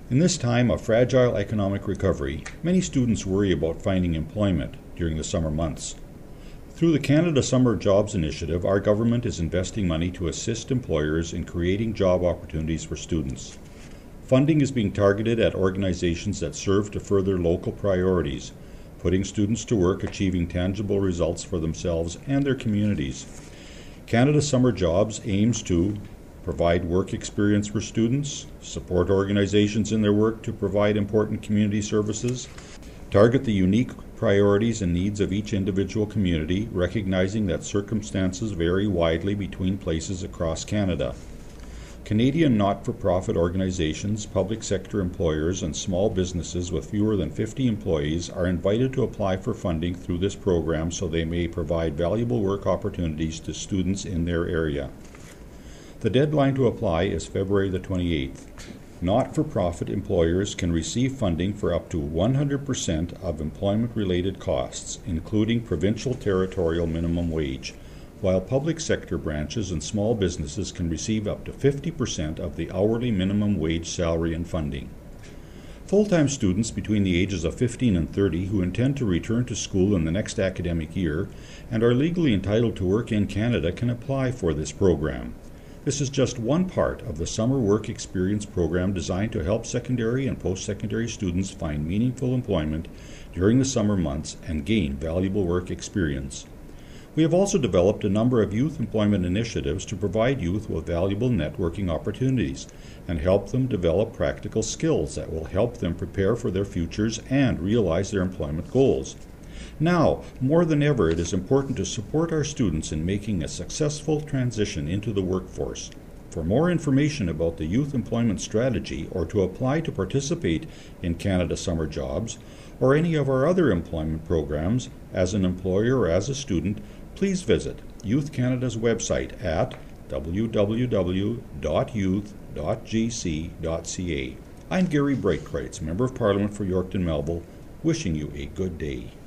In this time of fragile economic recovery, many students worry about finding employment during the summer months. Through the Canada Summer Jobs Initiative, our government is investing money to assist employers in creating job opportunities for students. Funding is being targeted at organizations that serve to further local priorities, putting students to work achieving tangible results for themselves and their communities. Canada Summer Jobs aims to provide work experience for students, support organizations in their work to provide important community services, target the unique priorities and needs of each individual community, recognizing that circumstances vary widely between places across Canada. Canadian not-for-profit organizations, public sector employers, and small businesses with fewer than 50 employees are invited to apply for funding through this program so they may provide valuable work opportunities to students in their area. The deadline to apply is February the 28th. Not-for-profit employers can receive funding for up to 100% of employment-related costs, including provincial territorial minimum wage, while public sector branches and small businesses can receive up to 50% of the hourly minimum wage salary and funding. Full-time students between the ages of 15 and 30 who intend to return to school in the next academic year and are legally entitled to work in Canada can apply for this program. This is just one part of the Summer Work Experience program designed to help secondary and post-secondary students find meaningful employment during the summer months and gain valuable work experience. We have also developed a number of youth employment initiatives to provide youth with valuable networking opportunities and help them develop practical skills that will help them prepare for their futures and realize their employment goals. Now, more than ever, it is important to support our students in making a successful transition into the workforce. For more information about the Youth Employment Strategy or to apply to participate in Canada Summer Jobs or any of our other employment programs as an employer or as a student, please visit Youth Canada's website at www.youth.gc.ca. I'm Gary Breitkreitz, Member of Parliament for Yorkton Melville, wishing you a good day.